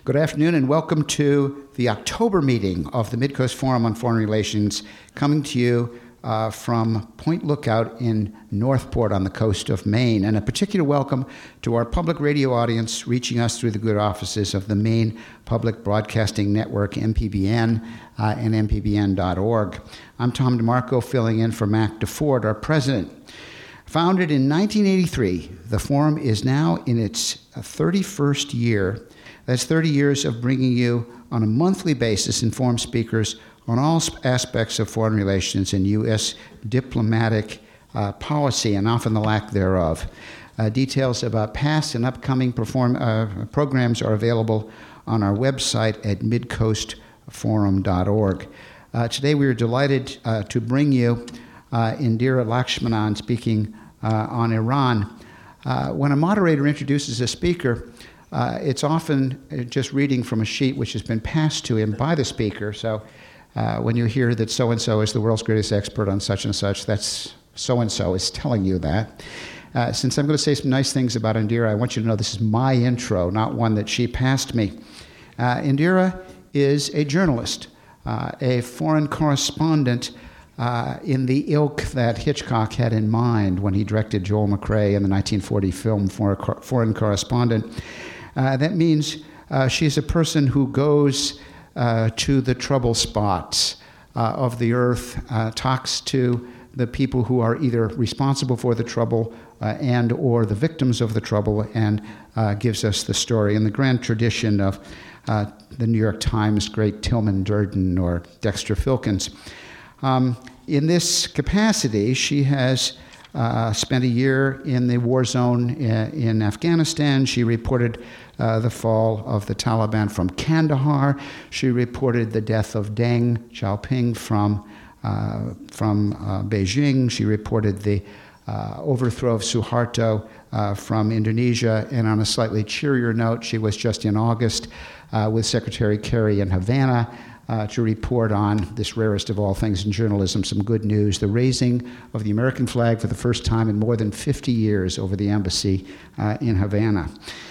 Good afternoon and welcome to the October meeting of the Midcoast Forum on Foreign Relations, coming to you from Point Lookout in Northport on the coast of Maine. And a particular welcome to our public radio audience reaching us through the good offices of the Maine Public Broadcasting Network, MPBN, and mpbn.org. I'm Tom DeMarco, filling in for Mac DeFord, our president. Founded in 1983, the Forum is now in its 31st year. That's 30 years of bringing you, on a monthly basis, informed speakers on all aspects of foreign relations and U.S. diplomatic policy, and often the lack thereof. Details about past and upcoming programs are available on our website at midcoastforum.org. Today we are delighted to bring you Indira Lakshmanan speaking on Iran. When a moderator introduces a speaker, it's often just reading from a sheet which has been passed to him by the speaker. So when you hear that so-and-so is the world's greatest expert on such and such, that's so-and-so is telling you that. Since I'm going to say some nice things about Indira, I want you to know this is my intro, not one that she passed me. Indira is a journalist, a foreign correspondent in the ilk that Hitchcock had in mind when he directed Joel McCrea in the 1940 film Foreign Correspondent. That means she's a person who goes to the trouble spots of the earth, talks to the people who are either responsible for the trouble and or the victims of the trouble, and gives us the story in the grand tradition of the New York Times great Tilman Durden or Dexter Filkins. In this capacity, she has spent a year in the war zone in Afghanistan. She reported the fall of the Taliban from Kandahar. She reported the death of Deng Xiaoping from Beijing. She reported the overthrow of Suharto from Indonesia. And on a slightly cheerier note, she was just in August with Secretary Kerry in Havana to report on this rarest of all things in journalism, some good news, the raising of the American flag for the first time in more than 50 years over the embassy in Havana.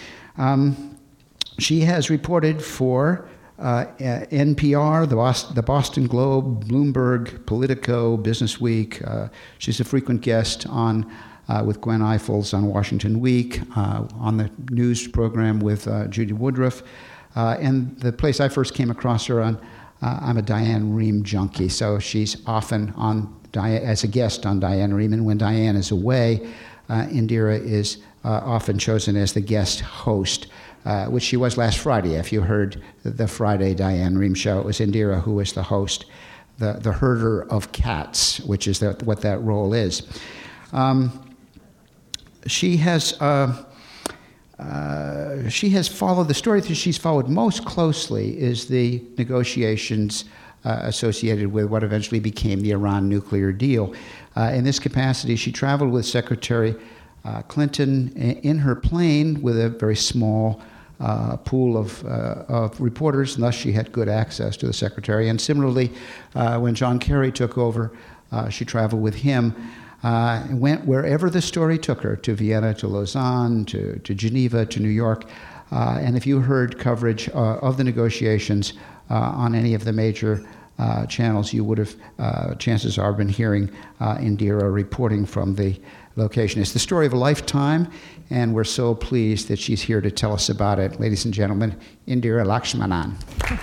She has reported for NPR, the Boston Globe, Bloomberg, Politico, Business Week. She's a frequent guest on with Gwen Ifill on Washington Week, on the news program with Judy Woodruff. And the place I first came across her on, I'm a Diane Rehm junkie, so she's often on as a guest on Diane Rehm, and when Diane is away, Indira is often chosen as the guest host, which she was last Friday. If you heard the Friday Diane Rehm show, it was Indira who was the host, the herder of cats, which is what that role is. She has followed the story that she's followed most closely is the negotiations associated with what eventually became the Iran nuclear deal. In this capacity, she traveled with Secretary Clinton in her plane with a very small pool of reporters, and thus she had good access to the secretary. And similarly, when John Kerry took over, she traveled with him. Went wherever the story took her, to Vienna, to Lausanne, to Geneva, to New York. And if you heard coverage of the negotiations on any of the major channels, you would have, chances are, been hearing Indira reporting from the location. It's the story of a lifetime, and we're so pleased that she's here to tell us about it. Ladies and gentlemen, Indira Lakshmanan.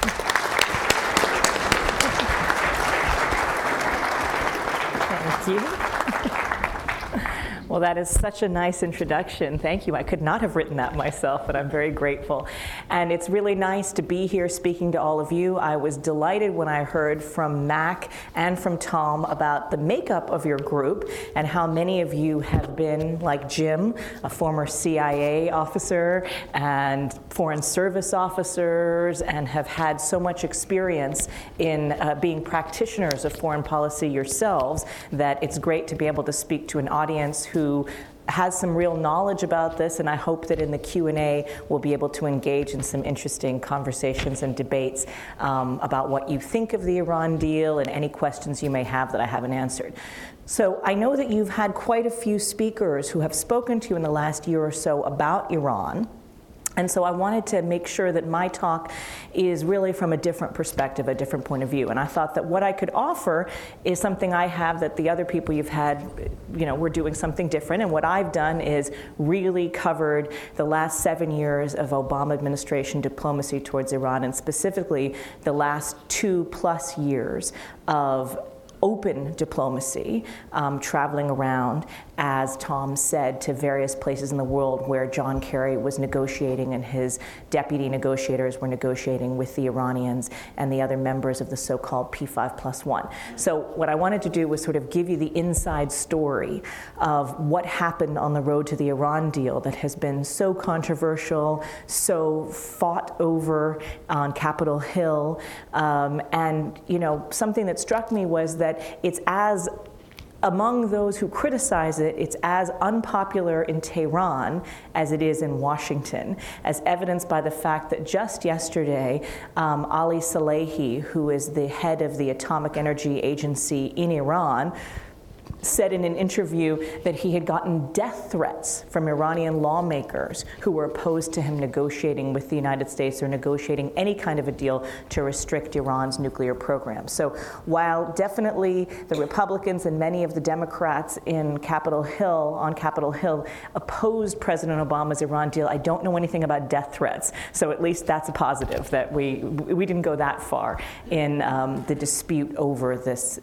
Thank you. Well, that is such a nice introduction. Thank you. I could not have written that myself, but I'm very grateful. And it's really nice to be here speaking to all of you. I was delighted when I heard from Mac and from Tom about the makeup of your group and how many of you have been, like Jim, a former CIA officer and Foreign Service officers, and have had so much experience in being practitioners of foreign policy yourselves, that it's great to be able to speak to an audience who has some real knowledge about this, and I hope that in the Q&A we'll be able to engage in some interesting conversations and debates about what you think of the Iran deal and any questions you may have that I haven't answered. So I know that you've had quite a few speakers who have spoken to you in the last year or so about Iran. And so I wanted to make sure that my talk is really from a different perspective, a different point of view. And I thought that what I could offer is something I have that the other people you've had, we're doing something different. And what I've done is really covered the last 7 years of Obama administration diplomacy towards Iran, and specifically the last 2+ years of open diplomacy, traveling around, as Tom said, to various places in the world where John Kerry was negotiating and his deputy negotiators were negotiating with the Iranians and the other members of the so-called P5+1. So what I wanted to do was sort of give you the inside story of what happened on the road to the Iran deal that has been so controversial, so fought over on Capitol Hill, and something that struck me was that it's as, among those who criticize it, it's as unpopular in Tehran as it is in Washington, as evidenced by the fact that just yesterday, Ali Salehi, who is the head of the Atomic Energy Agency in Iran, said in an interview that he had gotten death threats from Iranian lawmakers who were opposed to him negotiating with the United States or negotiating any kind of a deal to restrict Iran's nuclear program. So while definitely the Republicans and many of the Democrats on Capitol Hill opposed President Obama's Iran deal, I don't know anything about death threats. So at least that's a positive that we didn't go that far in the dispute over this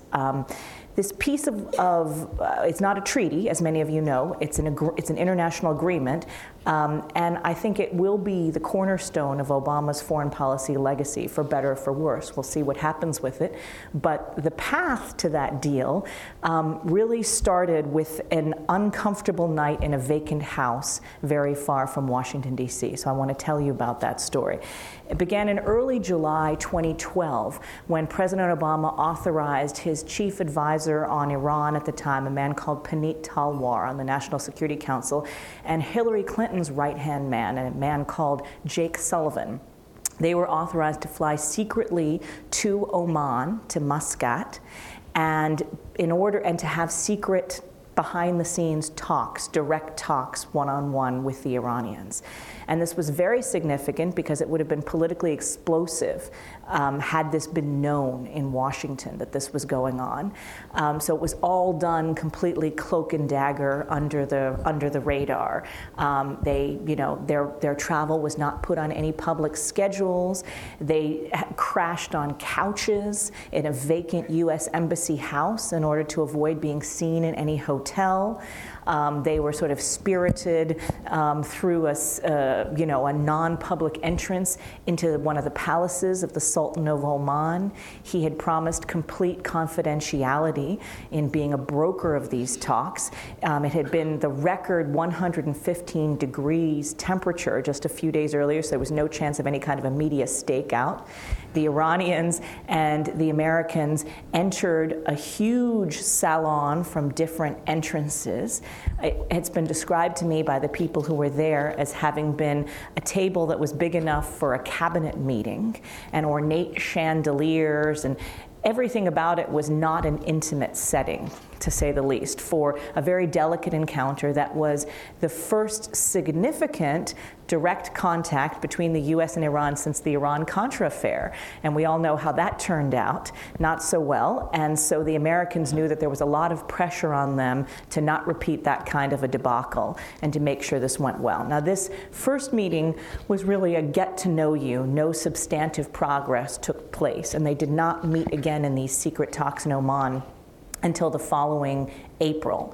piece of it's not a treaty, as many of you know. It's an international agreement, and I think it will be the cornerstone of Obama's foreign policy legacy, for better or for worse. We'll see what happens with it. But the path to that deal really started with an uncomfortable night in a vacant house very far from Washington, D.C. So I want to tell you about that story. It began in early July 2012 when President Obama authorized his chief advisor on Iran at the time, a man called Panit Talwar on the National Security Council, and Hillary Clinton's right-hand man, a man called Jake Sullivan. They were authorized to fly secretly to Oman, to Muscat, and to have secret behind-the-scenes talks, direct talks, one-on-one with the Iranians. And this was very significant because it would have been politically explosive had this been known in Washington that this was going on. So it was all done completely cloak and dagger under the radar. Their travel was not put on any public schedules. They crashed on couches in a vacant U.S. Embassy house in order to avoid being seen in any hotel. They were sort of spirited through a non-public entrance into one of the palaces of the Sultan of Oman. He had promised complete confidentiality in being a broker of these talks. It had been the record 115 degrees temperature just a few days earlier, so there was no chance of any kind of a media stakeout. The Iranians and the Americans entered a huge salon from different entrances. It's been described to me by the people who were there as having been a table that was big enough for a cabinet meeting, and ornate chandeliers, and everything about it was not an intimate setting, to say the least, for a very delicate encounter that was the first significant direct contact between the U.S. and Iran since the Iran-Contra affair. And we all know how that turned out, not so well. And so the Americans knew that there was a lot of pressure on them to not repeat that kind of a debacle and to make sure this went well. Now, this first meeting was really a get-to-know-you. No substantive progress took place, and they did not meet again in these secret talks in Oman until the following April.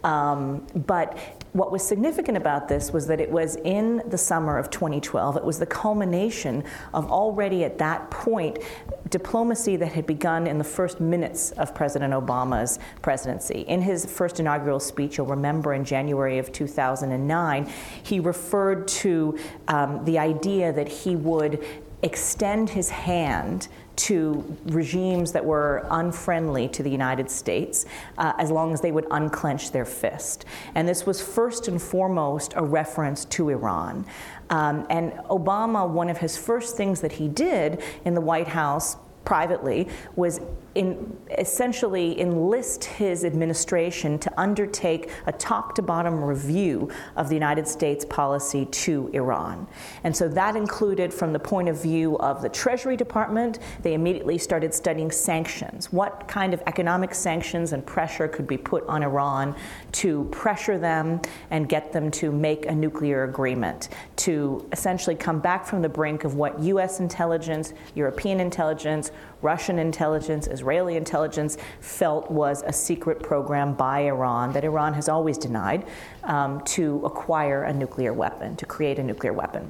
But what was significant about this was that it was in the summer of 2012. It was the culmination of already at that point diplomacy that had begun in the first minutes of President Obama's presidency. In his first inaugural speech, you'll remember in January of 2009, he referred to the idea that he would extend his hand to regimes that were unfriendly to the United States, as long as they would unclench their fist. And this was first and foremost a reference to Iran. And Obama, one of his first things that he did in the White House privately, was essentially enlist his administration to undertake a top-to-bottom review of the United States policy to Iran. And so that included, from the point of view of the Treasury Department, they immediately started studying sanctions. What kind of economic sanctions and pressure could be put on Iran to pressure them and get them to make a nuclear agreement, to essentially come back from the brink of what US intelligence, European intelligence, Russian intelligence, Israeli intelligence felt was a secret program by Iran that Iran has always denied, to acquire a nuclear weapon, to create a nuclear weapon.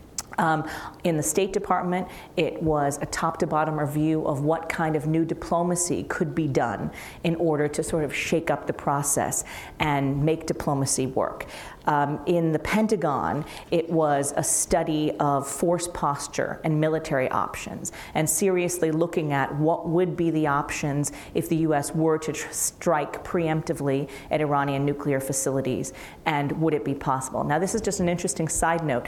In the State Department, it was a top-to-bottom review of what kind of new diplomacy could be done in order to sort of shake up the process and make diplomacy work. In the Pentagon, it was a study of force posture and military options, and seriously looking at what would be the options if the U.S. were to strike preemptively at Iranian nuclear facilities, and would it be possible? Now, this is just an interesting side note.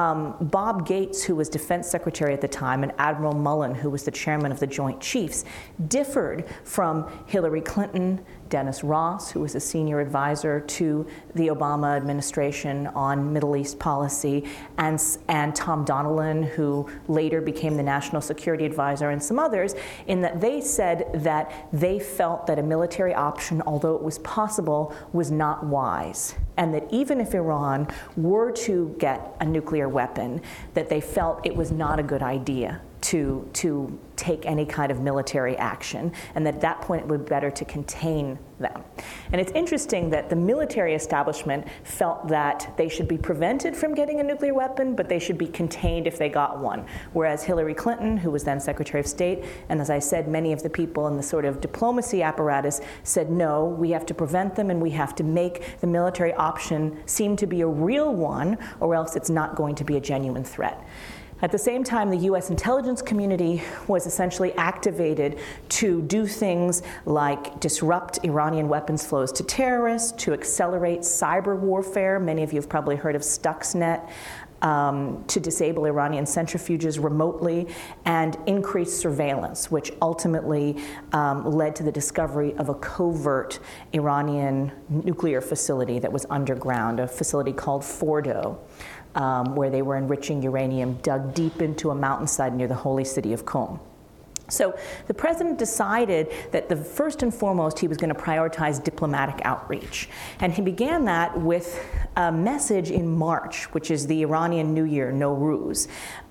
Bob Gates, who was Defense Secretary at the time, and Admiral Mullen, who was the chairman of the Joint Chiefs, differed from Hillary Clinton, Dennis Ross, who was a senior advisor to the Obama administration on Middle East policy, and Tom Donilon, who later became the national security advisor, and some others, in that they said that they felt that a military option, although it was possible, was not wise. And that even if Iran were to get a nuclear weapon, that they felt it was not a good idea to take any kind of military action, and that at that point it would be better to contain them. And it's interesting that the military establishment felt that they should be prevented from getting a nuclear weapon, but they should be contained if they got one. Whereas Hillary Clinton, who was then Secretary of State, and as I said, many of the people in the sort of diplomacy apparatus said, no, we have to prevent them and we have to make the military option seem to be a real one, or else it's not going to be a genuine threat. At the same time, the US intelligence community was essentially activated to do things like disrupt Iranian weapons flows to terrorists, to accelerate cyber warfare. Many of you have probably heard of Stuxnet. To disable Iranian centrifuges remotely, and increase surveillance, which ultimately led to the discovery of a covert Iranian nuclear facility that was underground, a facility called Fordo, where they were enriching uranium dug deep into a mountainside near the holy city of Qom. So the president decided that first and foremost he was going to prioritize diplomatic outreach. And he began that with a message in March, which is the Iranian New Year, Nowruz,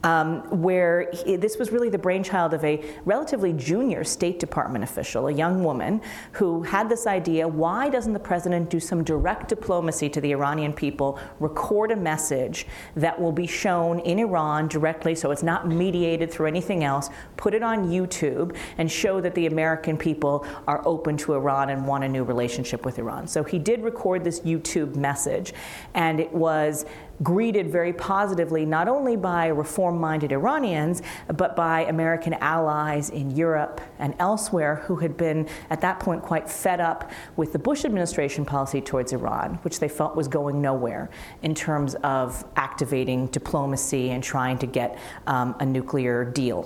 where this was really the brainchild of a relatively junior State Department official, a young woman, who had this idea, why doesn't the president do some direct diplomacy to the Iranian people, record a message that will be shown in Iran directly, so it's not mediated through anything else, put it on YouTube, and show that the American people are open to Iran and want a new relationship with Iran. So he did record this YouTube message, and it was greeted very positively not only by reform-minded Iranians, but by American allies in Europe and elsewhere who had been, at that point, quite fed up with the Bush administration policy towards Iran, which they felt was going nowhere in terms of activating diplomacy and trying to get a nuclear deal.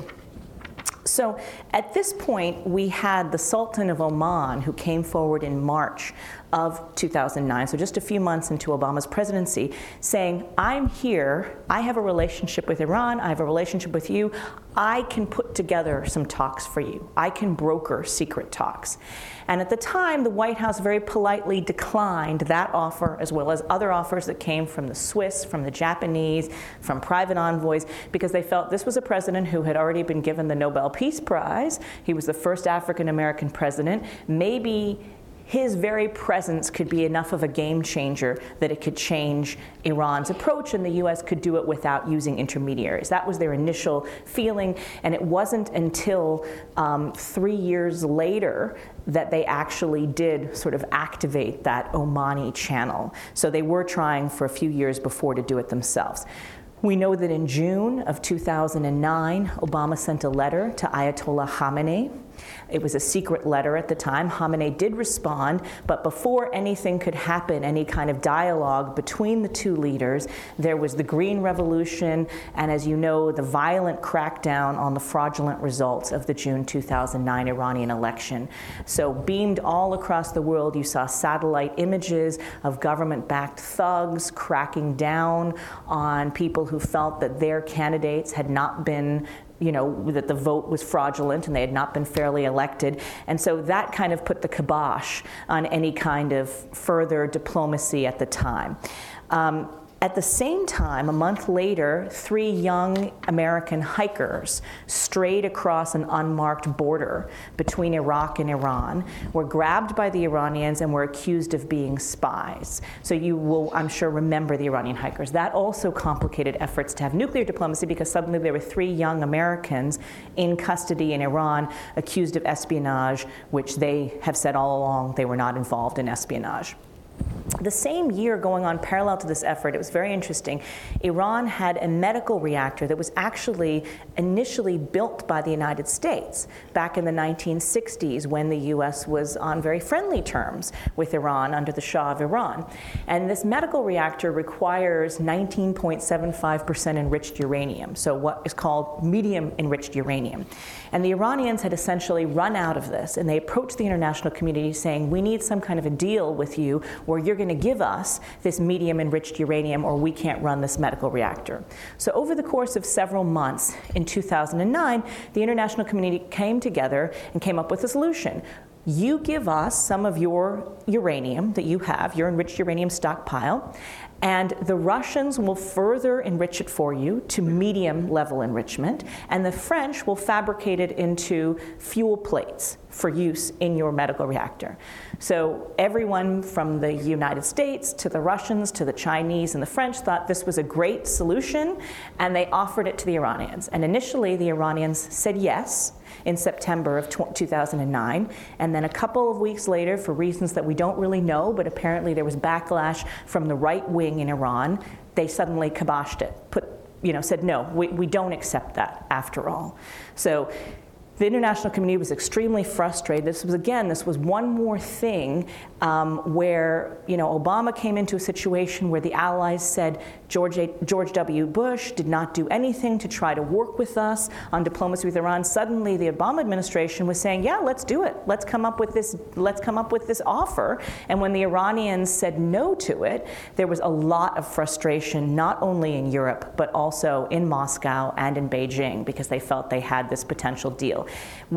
So at this point, we had the Sultan of Oman, who came forward in March of 2009, so just a few months into Obama's presidency, saying, I'm here, I have a relationship with Iran, I have a relationship with you, I can put together some talks for you. I can broker secret talks. And at the time, the White House very politely declined that offer, as well as other offers that came from the Swiss, from the Japanese, from private envoys, because they felt this was a president who had already been given the Nobel Peace Prize. He was the first African-American president. Maybe his very presence could be enough of a game changer that it could change Iran's approach, and the US could do it without using intermediaries. That was their initial feeling, and it wasn't until 3 years later that they actually did sort of activate that Omani channel. So they were trying for a few years before to do it themselves. We know that in June of 2009, Obama sent a letter to Ayatollah Khamenei, It was a secret letter at the time. Khamenei did respond, but before anything could happen, any kind of dialogue between the two leaders, there was the Green Revolution, and as you know, the violent crackdown on the fraudulent results of the June 2009 Iranian election. So beamed all across the world, you saw satellite images of government-backed thugs cracking down on people who felt that their candidates had not been, that the vote was fraudulent and they had not been fairly elected. And so that kind of put the kibosh on any kind of further diplomacy at the time. At the same time, a month later, 3 young American hikers strayed across an unmarked border between Iraq and Iran, were grabbed by the Iranians, and were accused of being spies. So you will, I'm sure, remember the Iranian hikers. That also complicated efforts to have nuclear diplomacy, because suddenly there were 3 young Americans in custody in Iran accused of espionage, which they have said all along they were not involved in espionage. The same year, going on parallel to this effort, it was very interesting, Iran had a medical reactor that was actually initially built by the United States back in the 1960s, when the US was on very friendly terms with Iran under the Shah of Iran. And this medical reactor requires 19.75% enriched uranium, so what is called medium enriched uranium. And the Iranians had essentially run out of this, and they approached the international community saying, we need some kind of a deal with you where you're going to give us this medium enriched uranium, or we can't run this medical reactor. So over the course of several months in 2009, the international community came together and came up with a solution. You give us some of your uranium that you have, your enriched uranium stockpile, and the Russians will further enrich it for you to medium level enrichment, and the French will fabricate it into fuel plates for use in your medical reactor. So everyone from the United States to the Russians to the Chinese and the French thought this was a great solution, and they offered it to the Iranians. And initially the Iranians said yes in September of 2009, and then a couple of weeks later, for reasons that we don't really know, but apparently there was backlash from the right wing in Iran, they suddenly kiboshed it, said no, we don't accept that after all. So the international community was extremely frustrated. This was one more thing where, Obama came into a situation where the Allies said George W. Bush did not do anything to try to work with us on diplomacy with Iran. Suddenly, the Obama administration was saying, yeah, let's do it. Let's come up with this offer. And when the Iranians said no to it, there was a lot of frustration, not only in Europe, but also in Moscow and in Beijing, because they felt they had this potential deal.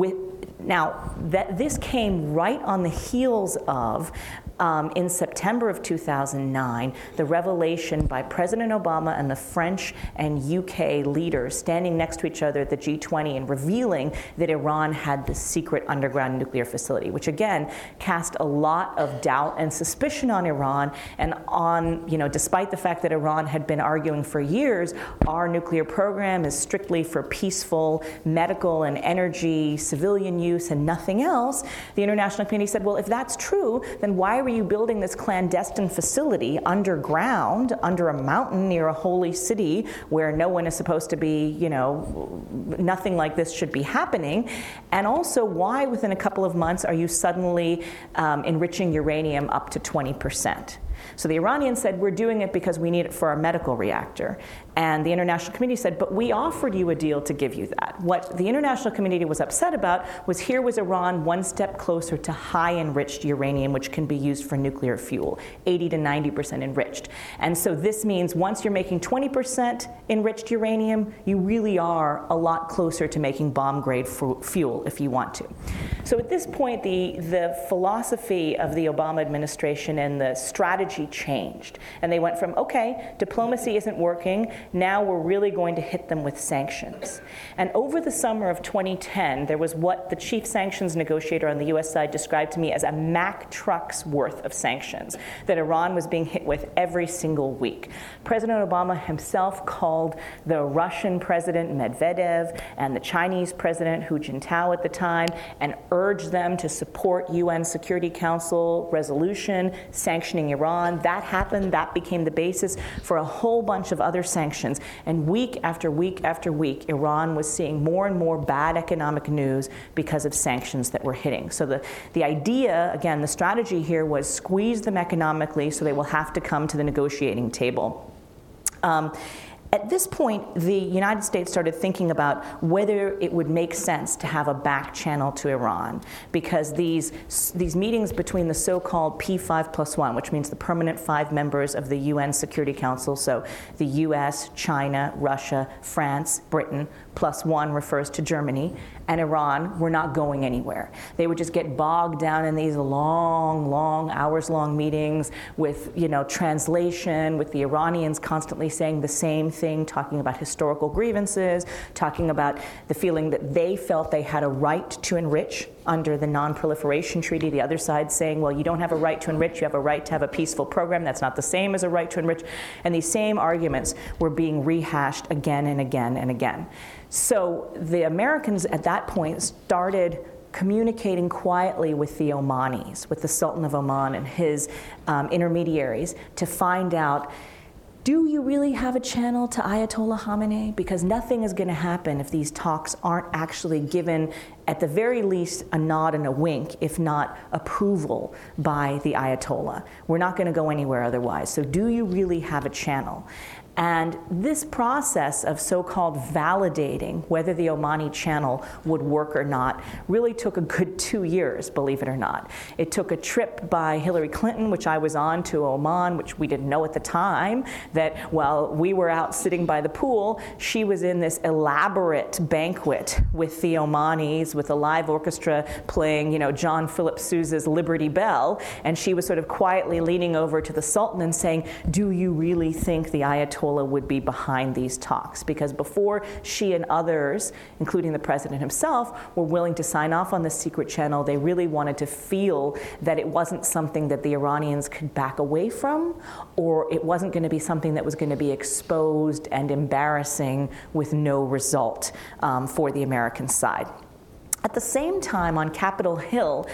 This came right on the heels of, in September of 2009, the revelation by President Obama and the French and UK leaders standing next to each other at the G20 and revealing that Iran had this secret underground nuclear facility, which again cast a lot of doubt and suspicion on Iran, and on, despite the fact that Iran had been arguing for years, our nuclear program is strictly for peaceful medical and energy civilian use and nothing else, the international community said, well, if that's true, then why were you building this clandestine facility underground, under a mountain near a holy city where no one is supposed to be, nothing like this should be happening? And also, why within a couple of months are you suddenly enriching uranium up to 20%? So the Iranians said, we're doing it because we need it for our medical reactor. And the international community said, but we offered you a deal to give you that. What the international community was upset about was, here was Iran one step closer to high enriched uranium, which can be used for nuclear fuel, 80 to 90% enriched. And so this means once you're making 20% enriched uranium, you really are a lot closer to making bomb-grade fuel if you want to. So at this point, the philosophy of the Obama administration and the strategy changed. And they went from, okay, diplomacy isn't working, now we're really going to hit them with sanctions. And over the summer of 2010, there was what the chief sanctions negotiator on the US side described to me as a Mack truck's worth of sanctions that Iran was being hit with every single week. President Obama himself called the Russian President Medvedev and the Chinese President Hu Jintao at the time and urged them to support UN Security Council resolution sanctioning Iran. Iran. That happened. That became the basis for a whole bunch of other sanctions. And week after week after week, Iran was seeing more and more bad economic news because of sanctions that were hitting. So the idea, again, the strategy here was squeeze them economically so they will have to come to the negotiating table. At this point, the United States started thinking about whether it would make sense to have a back channel to Iran, because these meetings between the so-called P5+1, which means the permanent 5 members of the UN Security Council, so the US, China, Russia, France, Britain, +1 refers to Germany, and Iran, were not going anywhere. They would just get bogged down in these long, hours-long meetings with, translation, with the Iranians constantly saying the same thing, talking about historical grievances, talking about the feeling that they felt they had a right to enrich under the Non-Proliferation Treaty. The other side saying, well, you don't have a right to enrich, you have a right to have a peaceful program. That's not the same as a right to enrich. And these same arguments were being rehashed again and again and again. So the Americans at that point started communicating quietly with the Omanis, with the Sultan of Oman and his intermediaries, to find out, do you really have a channel to Ayatollah Khamenei? Because nothing is going to happen if these talks aren't actually given, at the very least, a nod and a wink, if not approval by the Ayatollah. We're not going to go anywhere otherwise. So do you really have a channel? And this process of so-called validating whether the Omani channel would work or not really took a good 2 years, believe it or not. It took a trip by Hillary Clinton, which I was on, to Oman, which we didn't know at the time, that while we were out sitting by the pool, she was in this elaborate banquet with the Omanis, with a live orchestra playing, John Philip Sousa's Liberty Bell, and she was sort of quietly leaning over to the Sultan and saying, do you really think the Ayatollah would be behind these talks? Because before she and others, including the president himself, were willing to sign off on this secret channel, they really wanted to feel that it wasn't something that the Iranians could back away from, or it wasn't going to be something that was going to be exposed and embarrassing with no result for the American side. At the same time, on Capitol Hill,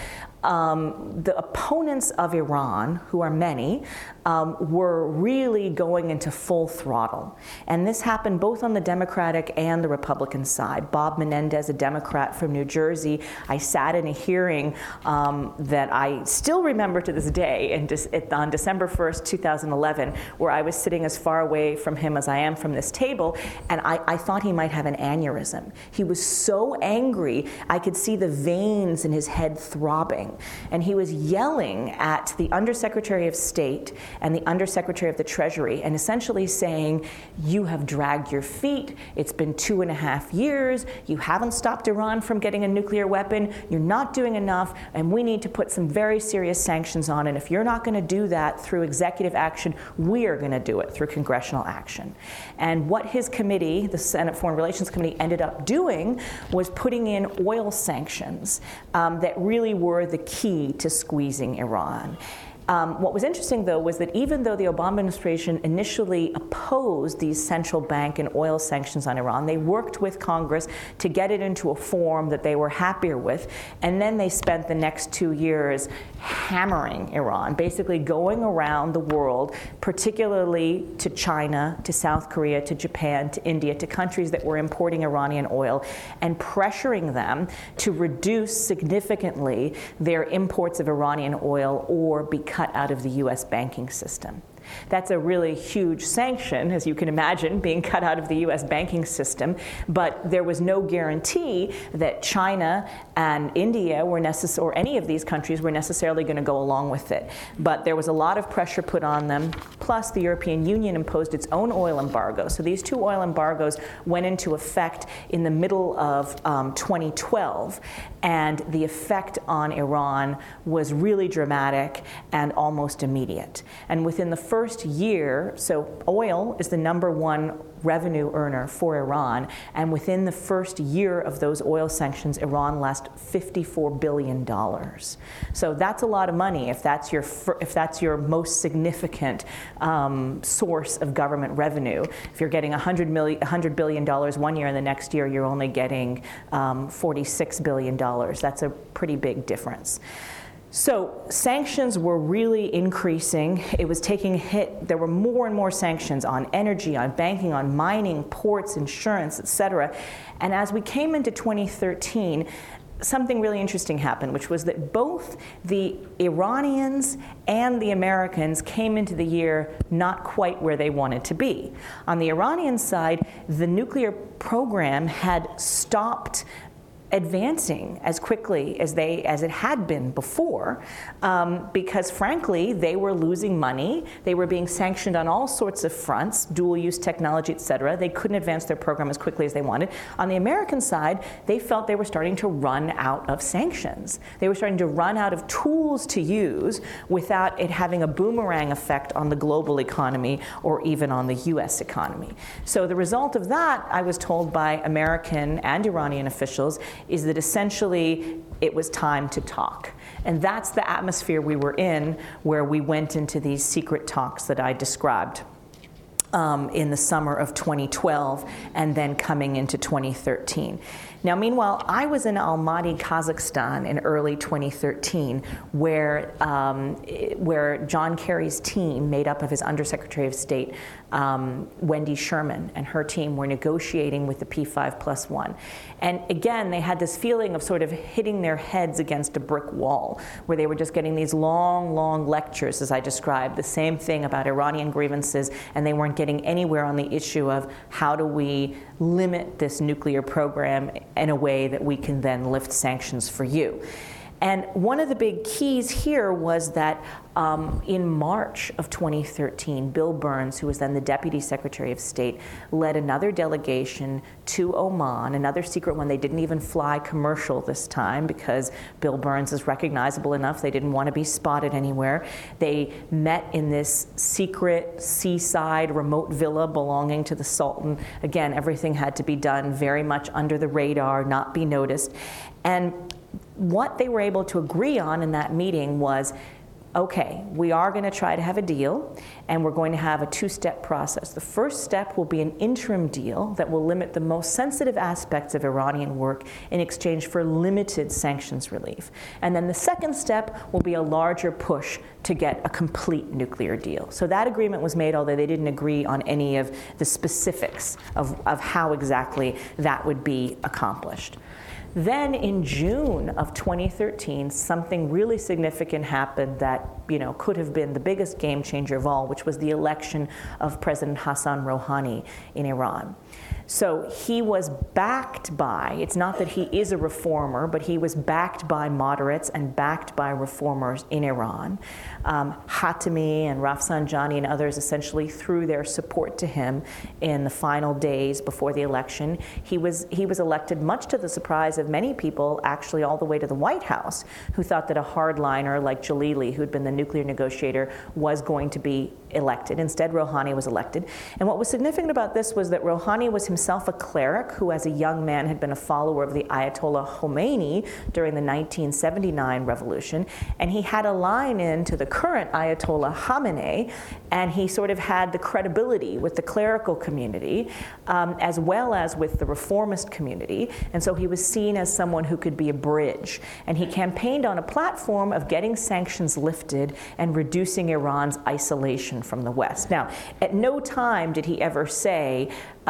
the opponents of Iran, who are many, were really going into full throttle. And this happened both on the Democratic and the Republican side. Bob Menendez, a Democrat from New Jersey, I sat in a hearing that I still remember to this day, on December 1st, 2011, where I was sitting as far away from him as I am from this table, and I thought he might have an aneurysm. He was so angry, I could see the veins in his head throbbing. And he was yelling at the Undersecretary of State and the Undersecretary of the Treasury, and essentially saying, you have dragged your feet, it's been 2.5 years, you haven't stopped Iran from getting a nuclear weapon, you're not doing enough, and we need to put some very serious sanctions on, and if you're not going to do that through executive action, we are going to do it through congressional action. And what his committee, the Senate Foreign Relations Committee, ended up doing was putting in oil sanctions that really were the key to squeezing Iran. What was interesting, though, was that even though the Obama administration initially opposed these central bank and oil sanctions on Iran, they worked with Congress to get it into a form that they were happier with, and then they spent the next 2 years hammering Iran, basically going around the world, particularly to China, to South Korea, to Japan, to India, to countries that were importing Iranian oil, and pressuring them to reduce significantly their imports of Iranian oil or be cut out of the U.S. banking system. That's a really huge sanction, as you can imagine, being cut out of the U.S. banking system, but there was no guarantee that China and India were or any of these countries were necessarily going to go along with it. But there was a lot of pressure put on them, plus the European Union imposed its own oil embargo. So these 2 oil embargoes went into effect in the middle of 2012, and the effect on Iran was really dramatic and almost immediate. And within the first year, so oil is the #1 revenue earner for Iran, and within the first year of those oil sanctions, Iran lost $54 billion. So that's a lot of money if that's your most significant source of government revenue. If you're getting $100 billion one year, and the next year you're only getting $46 billion. That's a pretty big difference. So sanctions were really increasing. It was taking a hit. There were more and more sanctions on energy, on banking, on mining, ports, insurance, et cetera. And as we came into 2013, something really interesting happened, which was that both the Iranians and the Americans came into the year not quite where they wanted to be. On the Iranian side, the nuclear program had stopped advancing as quickly as it had been before, because frankly they were losing money. They were being sanctioned on all sorts of fronts, dual-use technology, et cetera. They couldn't advance their program as quickly as they wanted. On the American side, they felt they were starting to run out of sanctions. They were starting to run out of tools to use without it having a boomerang effect on the global economy or even on the US economy. So the result of that, I was told by American and Iranian officials, is that essentially it was time to talk. And that's the atmosphere we were in, where we went into these secret talks that I described in the summer of 2012 and then coming into 2013. Now, meanwhile, I was in Almaty, Kazakhstan in early 2013, where John Kerry's team, made up of his Undersecretary of State, Wendy Sherman, and her team were negotiating with the P5+1. And again, they had this feeling of sort of hitting their heads against a brick wall, where they were just getting these long, long lectures, as I described, the same thing about Iranian grievances, and they weren't getting anywhere on the issue of how do we limit this nuclear program in a way that we can then lift sanctions for you. And one of the big keys here was that in March of 2013, Bill Burns, who was then the Deputy Secretary of State, led another delegation to Oman, another secret one. They didn't even fly commercial this time because Bill Burns is recognizable enough. They didn't want to be spotted anywhere. They met in this secret seaside remote villa belonging to the Sultan. Again, everything had to be done very much under the radar, not be noticed. And what they were able to agree on in that meeting was, okay, we are going to try to have a deal, and we're going to have a two-step process. The first step will be an interim deal that will limit the most sensitive aspects of Iranian work in exchange for limited sanctions relief. And then the second step will be a larger push to get a complete nuclear deal. So that agreement was made, although they didn't agree on any of the specifics of how exactly that would be accomplished. Then in June of 2013, something really significant happened that, could have been the biggest game changer of all, which was the election of President Hassan Rouhani in Iran. So he was backed by, it's not that he is a reformer, but he was backed by moderates and backed by reformers in Iran. Khatami and Rafsanjani and others essentially threw their support to him in the final days before the election. He was elected, much to the surprise of many people, actually all the way to the White House, who thought that a hardliner like Jalili, who'd been the nuclear negotiator, was going to be elected. Instead, Rouhani was elected. And what was significant about this was that Rouhani was himself a cleric who, as a young man, had been a follower of the Ayatollah Khomeini during the 1979 revolution. And he had a line in to the current Ayatollah Khamenei, and he sort of had the credibility with the clerical community, as well as with the reformist community. And so he was seen as someone who could be a bridge. And he campaigned on a platform of getting sanctions lifted and reducing Iran's isolation from the West. Now, at no time did he ever say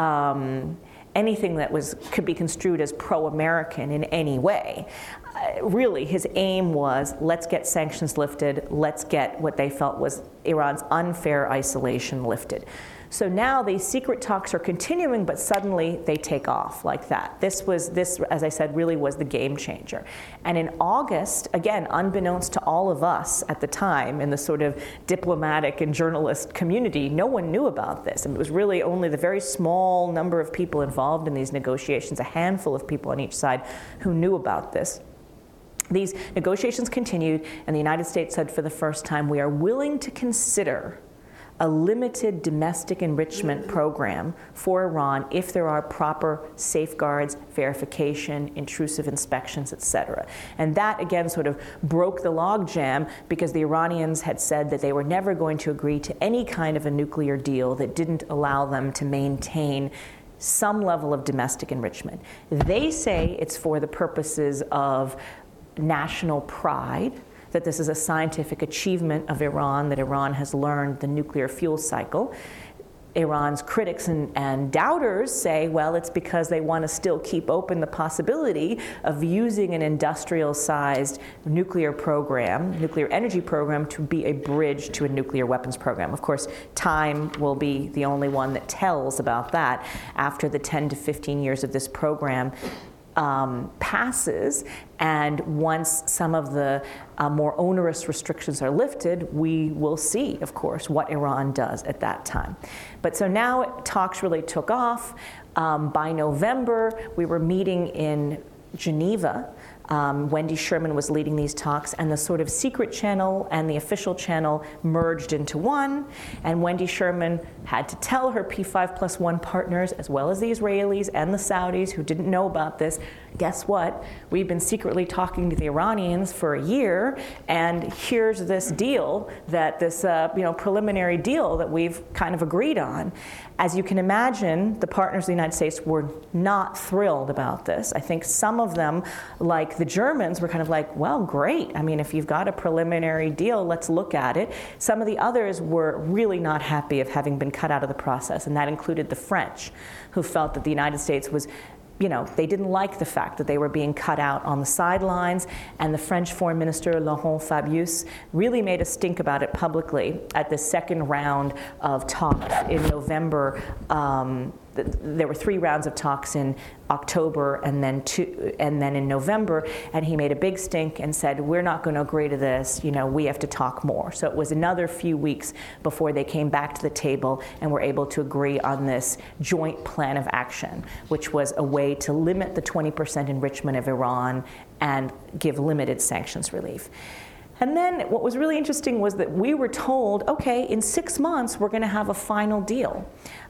anything that could be construed as pro-American in any way. Really, his aim was, let's get sanctions lifted, let's get what they felt was Iran's unfair isolation lifted. So now these secret talks are continuing, but suddenly they take off like that. This, as I said, really was the game changer. And in August, again, unbeknownst to all of us at the time in the sort of diplomatic and journalist community, no one knew about this. And it was really only the very small number of people involved in these negotiations, a handful of people on each side, who knew about this. These negotiations continued, and the United States said for the first time, we are willing to consider a limited domestic enrichment program for Iran if there are proper safeguards, verification, intrusive inspections, etc. And that, again, sort of broke the logjam because the Iranians had said that they were never going to agree to any kind of a nuclear deal that didn't allow them to maintain some level of domestic enrichment. They say it's for the purposes of national pride. that this is a scientific achievement of Iran, that Iran has learned the nuclear fuel cycle. Iran's critics and doubters say, well, it's because they want to still keep open the possibility of using an industrial-sized nuclear program, nuclear energy program, to be a bridge to a nuclear weapons program. Of course, time will be the only one that tells about that. After the 10 to 15 years of this program passes, and once some of the more onerous restrictions are lifted, we will see, of course, what Iran does at that time. But so now talks really took off. By November, we were meeting in Geneva. Wendy Sherman was leading these talks, and the sort of secret channel and the official channel merged into one, and Wendy Sherman had to tell her P5+1 partners, as well as the Israelis and the Saudis who didn't know about this, guess what? We've been secretly talking to the Iranians for a year, and here's this deal, that this preliminary deal that we've kind of agreed on. As you can imagine, the partners of the United States were not thrilled about this. I think some of them, like the Germans, were kind of like, well, great. I mean, if you've got a preliminary deal, let's look at it. Some of the others were really not happy of having been cut out of the process, and that included the French, who felt that the United States was, they didn't like the fact that they were being cut out on the sidelines, and the French Foreign Minister, Laurent Fabius, really made a stink about it publicly at the second round of talks in November. There were 3 rounds of talks in October and then in November, and he made a big stink and said, we're not going to agree to this, we have to talk more. So it was another few weeks before they came back to the table and were able to agree on this joint plan of action, which was a way to limit the 20% enrichment of Iran and give limited sanctions relief. And then what was really interesting was that we were told, okay, in 6 months, we're going to have a final deal,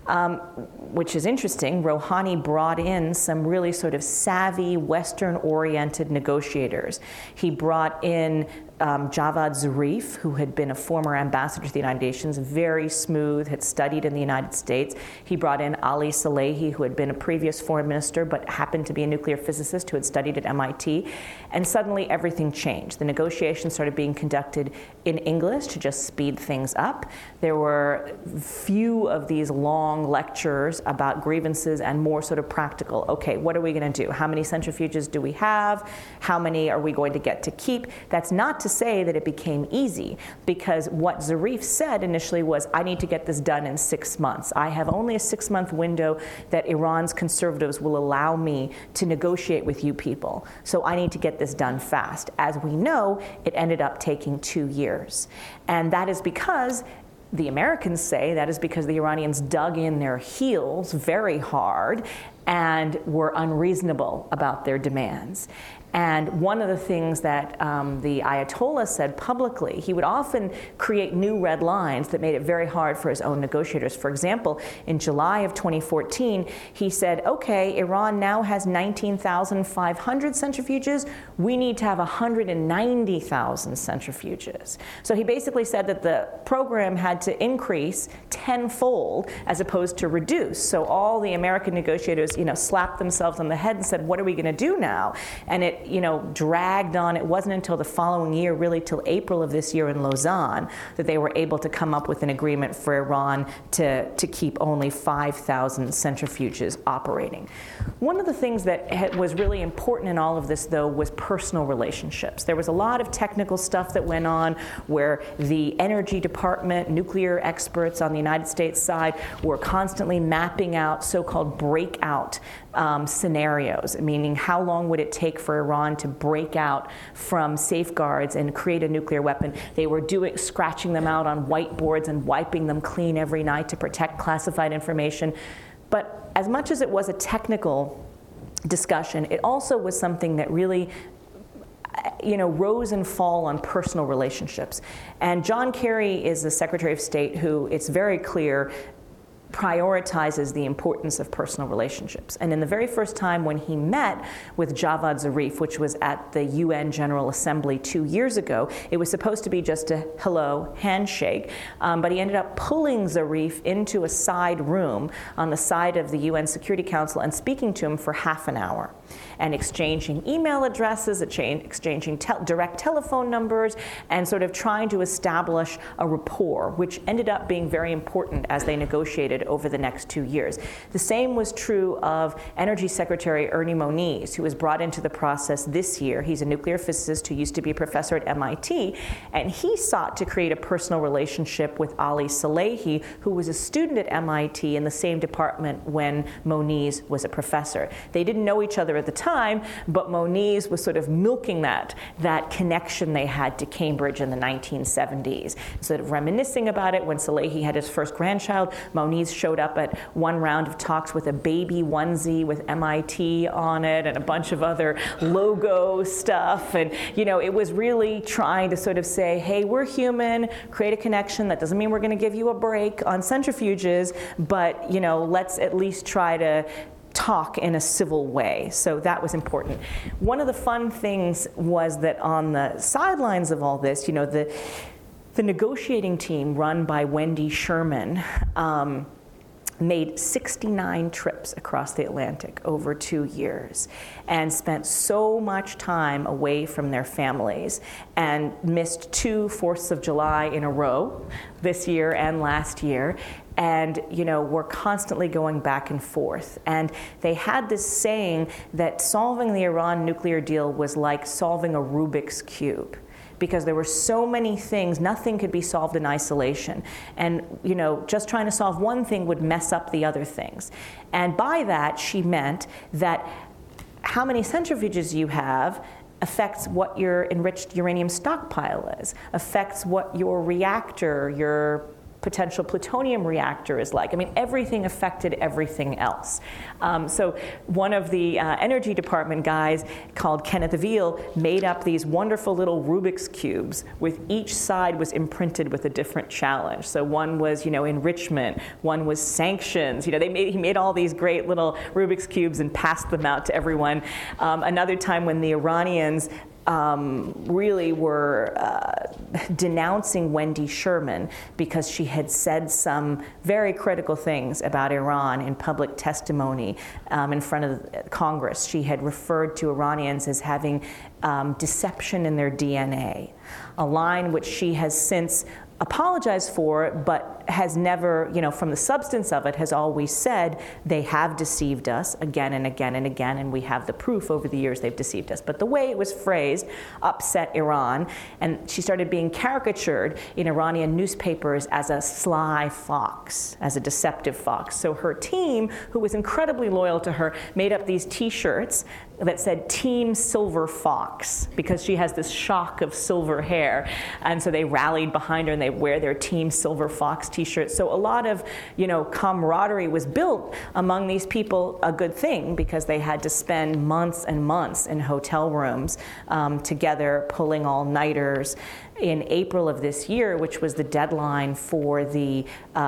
which is interesting. Rouhani brought in some really sort of savvy, Western-oriented negotiators. He brought in Javad Zarif, who had been a former ambassador to the United Nations, very smooth, had studied in the United States. He brought in Ali Salehi, who had been a previous foreign minister, but happened to be a nuclear physicist who had studied at MIT. And suddenly everything changed. The negotiations started being conducted in English to just speed things up. There were few of these long lectures about grievances and more sort of practical. Okay, what are we going to do? How many centrifuges do we have? How many are we going to get to keep? That's not to say that it became easy, because what Zarif said initially was, I need to get this done in 6 months. I have only a 6-month window that Iran's conservatives will allow me to negotiate with you people. So I need to get this done fast. As we know, it ended up taking 2 years. And that is because the Americans say that is because the Iranians dug in their heels very hard and were unreasonable about their demands. And one of the things that the Ayatollah said publicly, he would often create new red lines that made it very hard for his own negotiators. For example, in July of 2014, he said, okay, Iran now has 19,500 centrifuges. We need to have 190,000 centrifuges. So he basically said that the program had to increase tenfold as opposed to reduce. So all the American negotiators, slapped themselves on the head and said, what are we going to do now? And it dragged on. It wasn't until the following year, really till April of this year in Lausanne, that they were able to come up with an agreement for Iran to keep only 5,000 centrifuges operating. One of the things that was really important in all of this, though, was personal relationships. There was a lot of technical stuff that went on where the Energy Department, nuclear experts on the United States side were constantly mapping out so-called breakout scenarios, meaning how long would it take for Iran to break out from safeguards and create a nuclear weapon. They were scratching them out on whiteboards and wiping them clean every night to protect classified information. But as much as it was a technical discussion, it also was something that really rose and fall on personal relationships. And John Kerry is the Secretary of State who, it's very clear, prioritizes the importance of personal relationships. And in the very first time when he met with Javad Zarif, which was at the UN General Assembly 2 years ago, it was supposed to be just a hello handshake, but he ended up pulling Zarif into a side room on the side of the UN Security Council and speaking to him for half an hour and exchanging email addresses, exchanging direct telephone numbers, and sort of trying to establish a rapport, which ended up being very important as they negotiated over the next 2 years. The same was true of Energy Secretary Ernie Moniz, who was brought into the process this year. He's a nuclear physicist who used to be a professor at MIT, and he sought to create a personal relationship with Ali Salehi, who was a student at MIT in the same department when Moniz was a professor. They didn't know each other at the time, but Moniz was sort of milking that connection they had to Cambridge in the 1970s. Sort of reminiscing about it, when Salehi had his first grandchild, Moniz showed up at one round of talks with a baby onesie with MIT on it and a bunch of other logo stuff. And, you know, it was really trying to sort of say, hey, we're human, create a connection. That doesn't mean we're going to give you a break on centrifuges, but, you know, let's at least try to talk in a civil way. So that was important. One of the fun things was that on the sidelines of all this, you know, the negotiating team run by Wendy Sherman made 69 trips across the Atlantic over 2 years and spent so much time away from their families and missed 2 4ths of July in a row this year and last year. And, you know, we're constantly going back and forth. And they had this saying that solving the Iran nuclear deal was like solving a Rubik's Cube, because there were so many things, nothing could be solved in isolation. And, you know, just trying to solve one thing would mess up the other things. And by that, she meant that how many centrifuges you have affects what your enriched uranium stockpile is, affects what your reactor, your potential plutonium reactor is like. I mean, everything affected everything else. So one of the Energy Department guys called Kenneth Veal made up these wonderful little Rubik's Cubes with each side was imprinted with a different challenge. So one was, you know, enrichment, one was sanctions. You know, he made all these great little Rubik's Cubes and passed them out to everyone. Another time when the Iranians really were denouncing Wendy Sherman because she had said some very critical things about Iran in public testimony in front of Congress. She had referred to Iranians as having deception in their DNA, a line which she has since apologized for, but has never, you know, from the substance of it, has always said they have deceived us again and again and again, and we have the proof over the years they've deceived us. But the way it was phrased upset Iran, and she started being caricatured in Iranian newspapers as a sly fox, as a deceptive fox. So her team, who was incredibly loyal to her, made up these T-shirts that said Team Silver Fox, because she has this shock of silver hair. And so they rallied behind her and they wear their Team Silver Fox T-shirts. So a lot of, you know, camaraderie was built among these people, a good thing, because they had to spend months and months in hotel rooms together, pulling all-nighters. In April of this year, which was the deadline for the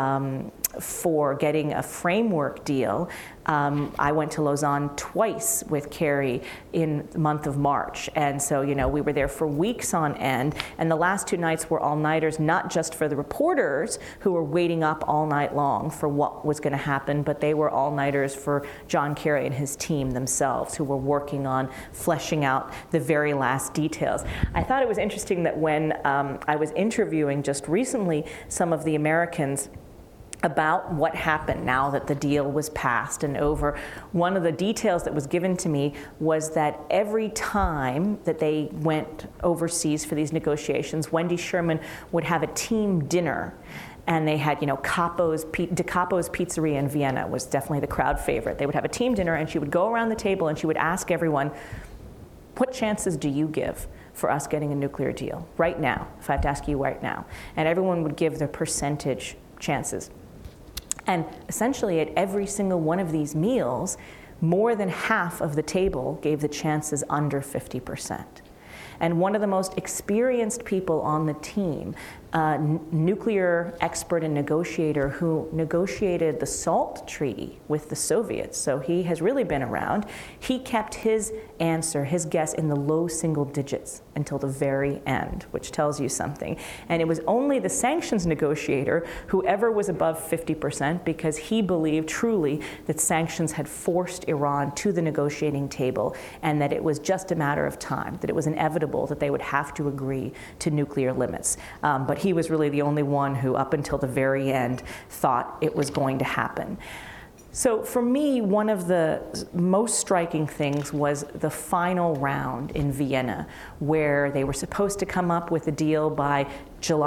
for getting a framework deal, I went to Lausanne twice with Kerry in the month of March. And so, you know, we were there for weeks on end. And the last 2 nights were all-nighters, not just for the reporters who were waiting up all night long for what was going to happen, but they were all-nighters for John Kerry and his team themselves, who were working on fleshing out the very last details. I thought it was interesting that when I was interviewing just recently some of the Americans about what happened now that the deal was passed and over, one of the details that was given to me was that every time that they went overseas for these negotiations, Wendy Sherman would have a team dinner. And they had, you know, DeCapo's Pizzeria in Vienna was definitely the crowd favorite. They would have a team dinner, and she would go around the table and she would ask everyone, what chances do you give for us getting a nuclear deal right now, if I have to ask you right now? And everyone would give their percentage chances. And essentially at every single one of these meals, more than half of the table gave the chances under 50%. And one of the most experienced people on the team nuclear expert and negotiator who negotiated the SALT Treaty with the Soviets, so he has really been around. He kept his answer, his guess, in the low single digits until the very end, which tells you something. And it was only the sanctions negotiator who ever was above 50%, because he believed truly that sanctions had forced Iran to the negotiating table, and that it was just a matter of time, that it was inevitable that they would have to agree to nuclear limits. But he was really the only one who, up until the very end, thought it was going to happen. So for me, one of the most striking things was the final round in Vienna, where they were supposed to come up with a deal by June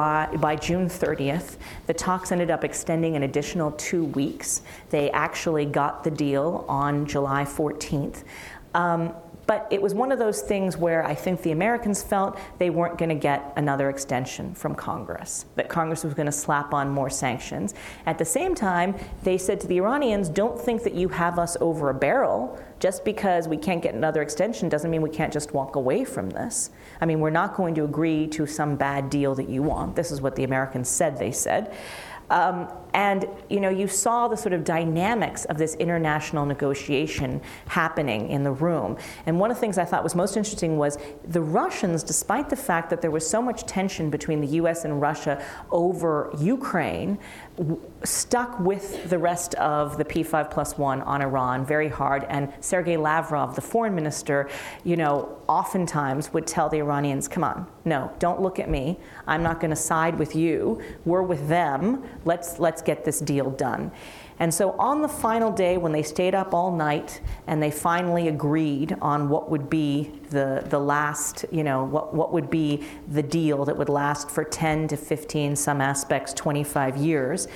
30th. The talks ended up extending an additional 2 weeks. They actually got the deal on July 14th. But it was one of those things where I think the Americans felt they weren't going to get another extension from Congress, that Congress was going to slap on more sanctions. At the same time, they said to the Iranians, don't think that you have us over a barrel. Just because we can't get another extension doesn't mean we can't just walk away from this. I mean, we're not going to agree to some bad deal that you want. This is what the Americans said they said. And you saw the sort of dynamics of this international negotiation happening in the room. And one of the things I thought was most interesting was the Russians, despite the fact that there was so much tension between the US and Russia over Ukraine, stuck with the rest of the P5+1 on Iran very hard. And Sergei Lavrov, the foreign minister, oftentimes would tell the Iranians, come on, no, don't look at me. I'm not going to side with you. We're with them. Let's get this deal done. And so on the final day, when they stayed up all night and they finally agreed on what would be the last, what would be the deal that would last for 10 to 15, some aspects, 25 years,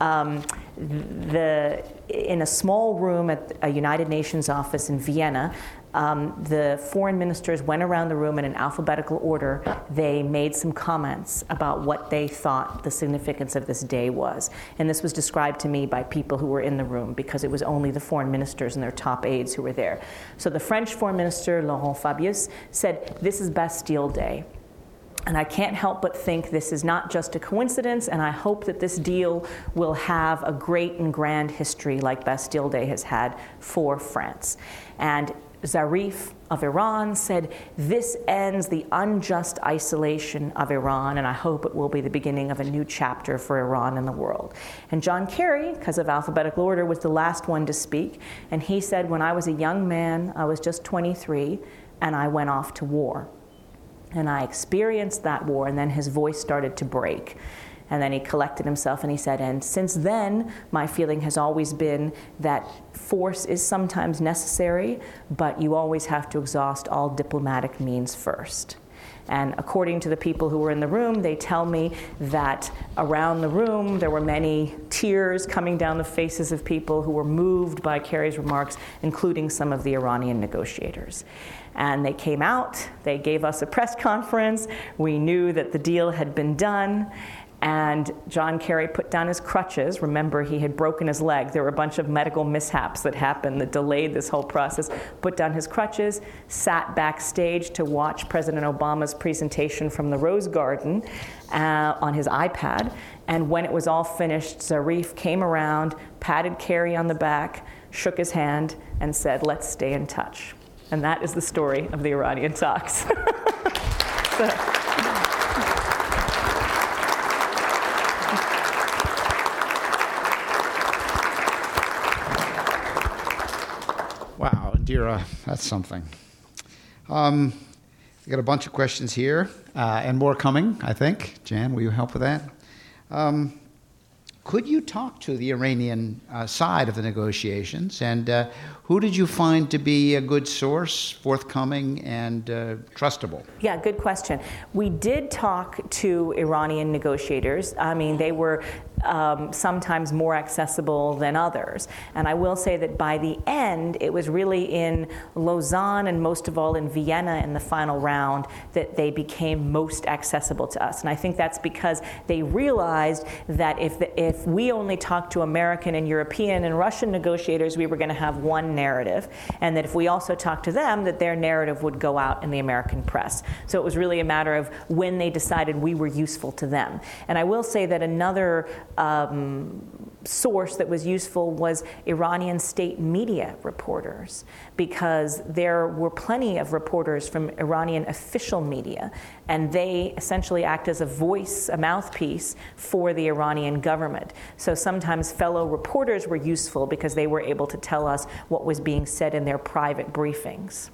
in a small room at a United Nations office in Vienna, the foreign ministers went around the room in an alphabetical order. They made some comments about what they thought the significance of this day was. And this was described to me by people who were in the room, because it was only the foreign ministers and their top aides who were there. So the French foreign minister, Laurent Fabius, said, this is Bastille Day. And I can't help but think this is not just a coincidence, and I hope that this deal will have a great and grand history like Bastille Day has had for France. And Zarif of Iran said, this ends the unjust isolation of Iran, and I hope it will be the beginning of a new chapter for Iran in the world. And John Kerry, because of alphabetical order, was the last one to speak, and he said, when I was a young man, I was just 23, and I went off to war. And I experienced that war, and then his voice started to break. And then he collected himself and he said, and since then, my feeling has always been that force is sometimes necessary, but you always have to exhaust all diplomatic means first. And according to the people who were in the room, they tell me that around the room there were many tears coming down the faces of people who were moved by Kerry's remarks, including some of the Iranian negotiators. And they came out, they gave us a press conference, we knew that the deal had been done, and John Kerry put down his crutches. Remember, he had broken his leg. There were a bunch of medical mishaps that happened that delayed this whole process. Put down his crutches, sat backstage to watch President Obama's presentation from the Rose Garden on his iPad. And when it was all finished, Zarif came around, patted Kerry on the back, shook his hand, and said, let's stay in touch. And that is the story of the Iranian talks. Wow, Indira, that's something. We got a bunch of questions here, and more coming, I think. Jan, will you help with that? Could you talk to the Iranian side of the negotiations, and who did you find to be a good source, forthcoming, and trustable? Yeah, good question. We did talk to Iranian negotiators. I mean, they were sometimes more accessible than others. And I will say that by the end, it was really in Lausanne and most of all in Vienna in the final round that they became most accessible to us. And I think that's because they realized that if we only talked to American and European and Russian negotiators, we were going to have one narrative, and that if we also talked to them, that their narrative would go out in the American press. So it was really a matter of when they decided we were useful to them. And I will say that another source that was useful was Iranian state media reporters, because there were plenty of reporters from Iranian official media, and they essentially act as a voice, a mouthpiece for the Iranian government. So sometimes fellow reporters were useful because they were able to tell us what was being said in their private briefings.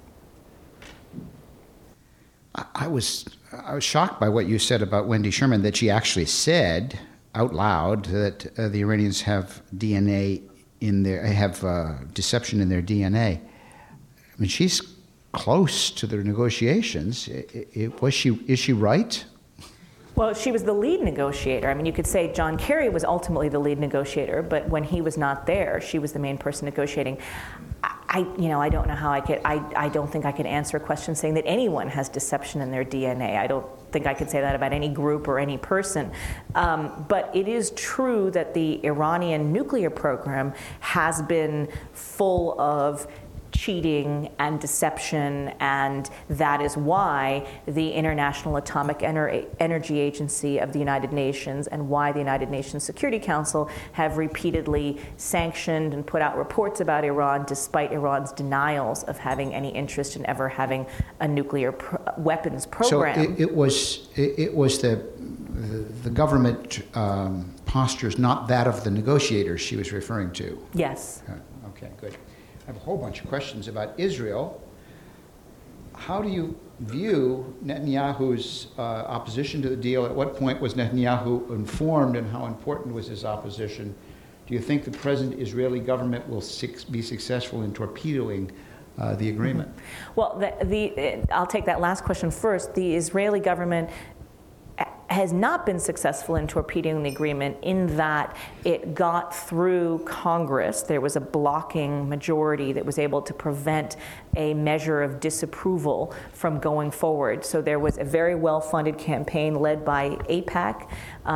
I was shocked by what you said about Wendy Sherman, that she actually said out loud that the Iranians have DNA in their, deception in their DNA. I mean, she's close to the negotiations. Is she right? Well, she was the lead negotiator. I mean, you could say John Kerry was ultimately the lead negotiator, but when he was not there, she was the main person negotiating. I don't know how I don't think I could answer a question saying that anyone has deception in their DNA. I don't think I could say that about any group or any person. But it is true that the Iranian nuclear program has been full of cheating and deception, and that is why the International Atomic Energy Agency of the United Nations and why the United Nations Security Council have repeatedly sanctioned and put out reports about Iran, despite Iran's denials of having any interest in ever having a nuclear weapons program. So it was the government postures, not that of the negotiators she was referring to. Yes. Okay, good. I have a whole bunch of questions about Israel. How do you view Netanyahu's opposition to the deal? At what point was Netanyahu informed, and how important was his opposition? Do you think the present Israeli government will be successful in torpedoing the agreement? Well, I'll take that last question first. The Israeli government has not been successful in torpedoing the agreement in that it got through Congress. There was a blocking majority that was able to prevent a measure of disapproval from going forward. So there was a very well-funded campaign led by AIPAC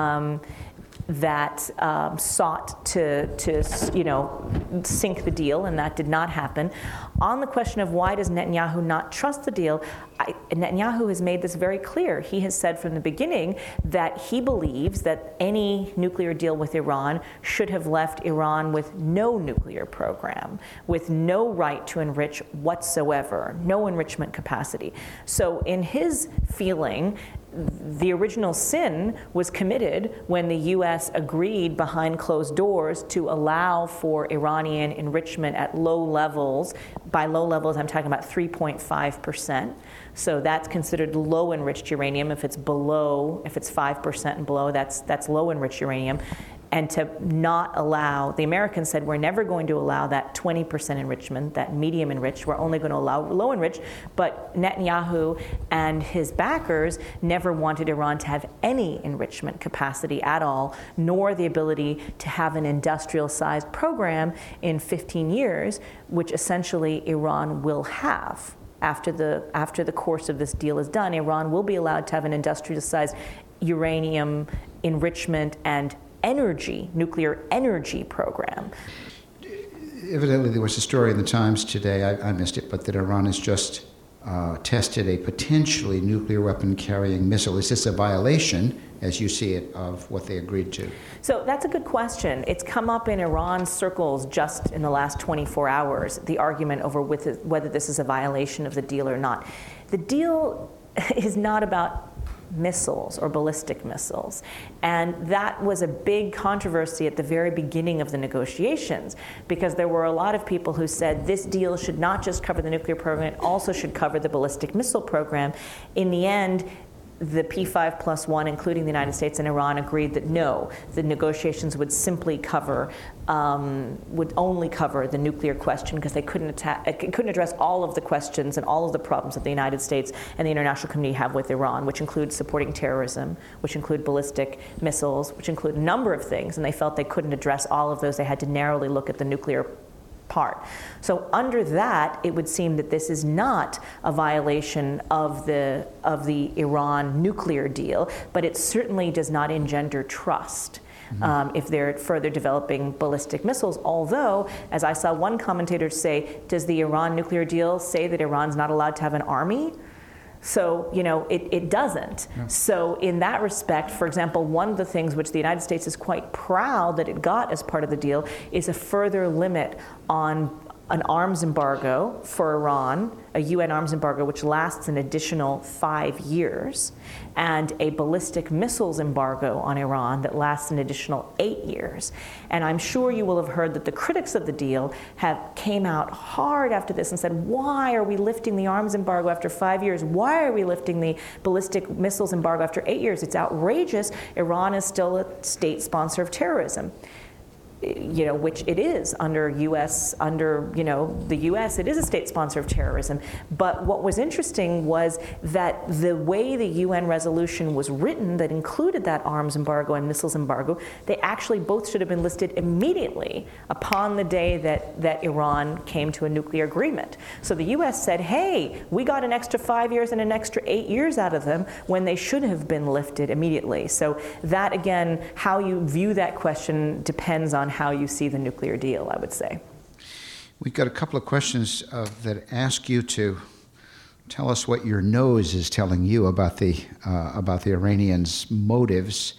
that sought to sink the deal, and that did not happen. On the question of why does Netanyahu not trust the deal, Netanyahu has made this very clear. He has said from the beginning that he believes that any nuclear deal with Iran should have left Iran with no nuclear program, with no right to enrich whatsoever, no enrichment capacity. So in his feeling, the original sin was committed when the U.S. agreed behind closed doors to allow for Iranian enrichment at low levels. By low levels, I'm talking about 3.5%. So that's considered low enriched uranium. If it's 5% and below, that's low enriched uranium. And to not allow, the Americans said, we're never going to allow that 20% enrichment, that medium enriched, we're only going to allow low enriched. But Netanyahu and his backers never wanted Iran to have any enrichment capacity at all, nor the ability to have an industrial-sized program in 15 years, which essentially Iran will have. After the course of this deal is done, Iran will be allowed to have an industrial-sized uranium enrichment and nuclear energy program. Evidently, there was a story in the Times today, I missed it, but that Iran has just tested a potentially nuclear weapon carrying missile. Is this a violation, as you see it, of what they agreed to? So that's a good question. It's come up in Iran circles just in the last 24 hours, the argument over whether this is a violation of the deal or not. The deal is not about missiles or ballistic missiles. And that was a big controversy at the very beginning of the negotiations, because there were a lot of people who said this deal should not just cover the nuclear program, it also should cover the ballistic missile program. In the end, the P5+1, including the United States and Iran, agreed that no, the negotiations would simply cover, would only cover the nuclear question, because they couldn't address all of the questions and all of the problems that the United States and the international community have with Iran, which include supporting terrorism, which include ballistic missiles, which include a number of things, and they felt they couldn't address all of those. They had to narrowly look at the nuclear part. So under that, it would seem that this is not a violation of the Iran nuclear deal, but it certainly does not engender trust. If they're further developing ballistic missiles. Although, as I saw one commentator say, does the Iran nuclear deal say that Iran's not allowed to have an army? So, you know, it doesn't. Yeah. So in that respect, for example, one of the things which the United States is quite proud that it got as part of the deal is a further limit on an arms embargo for Iran, a UN arms embargo which lasts an additional 5 years, and a ballistic missiles embargo on Iran that lasts an additional 8 years. And I'm sure you will have heard that the critics of the deal came out hard after this and said, why are we lifting the arms embargo after 5 years? Why are we lifting the ballistic missiles embargo after 8 years? It's outrageous. Iran is still a state sponsor of terrorism. You know, which it is under the U.S., it is a state sponsor of terrorism. But what was interesting was that the way the UN resolution was written that included that arms embargo and missiles embargo, they actually both should have been listed immediately upon the day that Iran came to a nuclear agreement. So the U.S. said, hey, we got an extra 5 years and an extra 8 years out of them when they should have been lifted immediately. So that, again, how you view that question depends on how you see the nuclear deal, I would say. We've got a couple of questions that ask you to tell us what your nose is telling you about the Iranians' motives.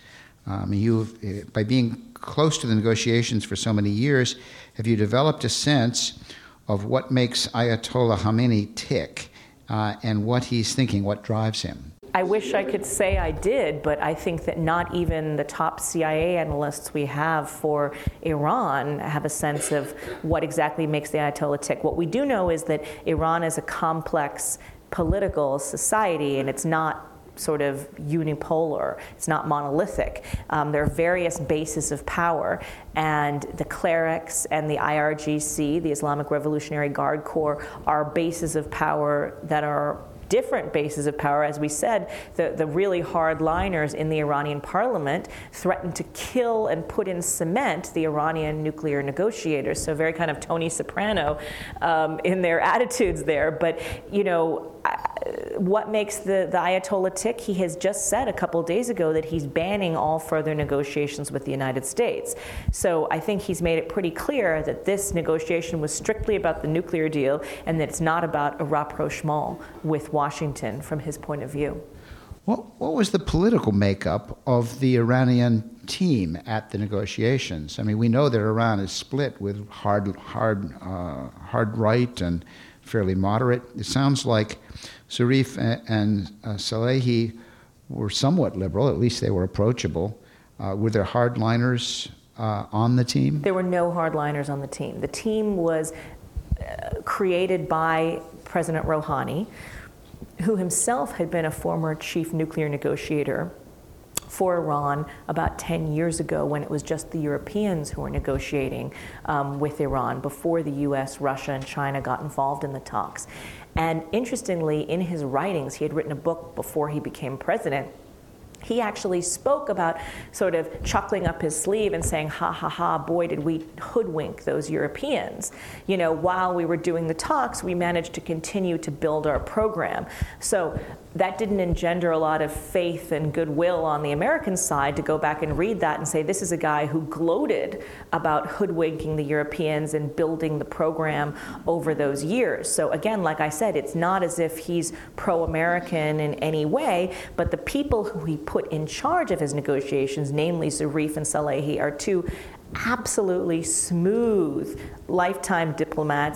By being close to the negotiations for so many years, have you developed a sense of what makes Ayatollah Khamenei tick and what he's thinking, what drives him? I wish I could say I did, but I think that not even the top CIA analysts we have for Iran have a sense of what exactly makes the Ayatollah tick. What we do know is that Iran is a complex political society, and it's not sort of unipolar. It's not monolithic. There are various bases of power, and the clerics and the IRGC, the Islamic Revolutionary Guard Corps, are bases of power that are different bases of power. As we said, the really hardliners in the Iranian parliament threatened to kill and put in cement the Iranian nuclear negotiators. So very kind of Tony Soprano in their attitudes there. But, you know, what makes the Ayatollah tick? He has just said a couple days ago that he's banning all further negotiations with the United States. So I think he's made it pretty clear that this negotiation was strictly about the nuclear deal and that it's not about a rapprochement with Washington from his point of view. What was the political makeup of the Iranian team at the negotiations? I mean, we know that Iran is split with hard right and fairly moderate. It sounds like Zarif and Salehi were somewhat liberal, at least they were approachable. Were there hardliners on the team? There were no hardliners on the team. The team was created by President Rouhani, who himself had been a former chief nuclear negotiator for Iran about 10 years ago, when it was just the Europeans who were negotiating with Iran before the US, Russia, and China got involved in the talks. And interestingly, in his writings, he had written a book before he became president. He actually spoke about sort of chuckling up his sleeve and saying, ha, ha, ha, boy, did we hoodwink those Europeans. You know, while we were doing the talks, we managed to continue to build our program. So that didn't engender a lot of faith and goodwill on the American side to go back and read that and say, this is a guy who gloated about hoodwinking the Europeans and building the program over those years. So again, like I said, it's not as if he's pro-American in any way, but the people who he put in charge of his negotiations, namely Zarif and Salehi, are two absolutely smooth lifetime diplomats